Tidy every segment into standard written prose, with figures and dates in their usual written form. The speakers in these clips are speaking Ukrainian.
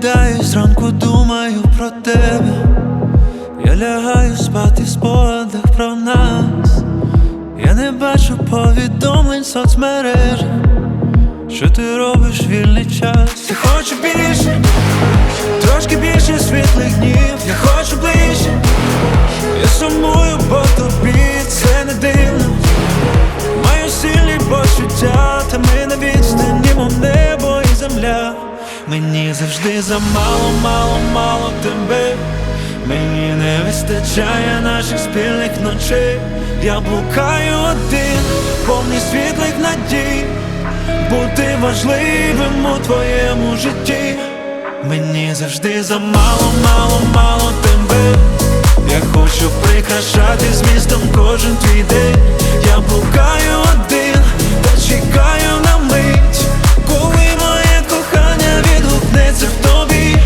прокидаюсь, зранку думаю про тебе. Я лягаю спати в спогадах про нас. Я не бачу повідомлень в соцмережах. Що ти робиш в вільний час? Я хочу більше, трошки більше світлих днів. Я хочу ближче, я сумую по тобі, це не дивно. Маю сильні почуття, та ми на відстані, мов небо і земля. Мені завжди замало, мало, мало тебе. Мені не вистачає наших спільних ночей. Я блукаю один, повний світлих надій, бути важливим у твоєму житті. Мені завжди замало, мало, мало тебе. Я хочу прикрашати змістом кожен твій день. Я блукаю один, та чекаю на мить, коли моє кохання відгукнеться в тобі.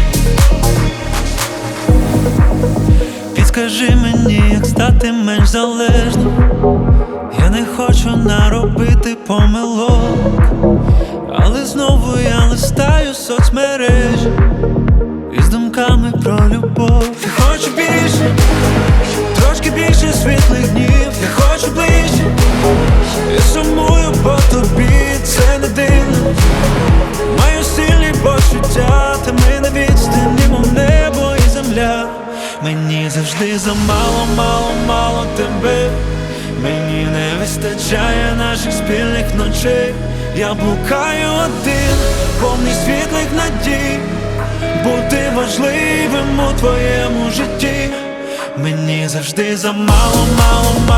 Підскажи мені, як стати менш залежним. Я не хочу наробити помилок, але знову я листаю соцмережі із думками про любов. Я хочу більше, трошки більше світлих днів. Я хочу ближче, я сумую по тобі, це не дивно. Маю сильні почуття, та ми на відстані, мов небо і земля. Мені завжди замало, мало, мало тебе. Мені не вистачає наших спільних ночей. Я блукаю один, повний світлих надій, бути важливим у твоєму житті. Мені завжди замало, мало,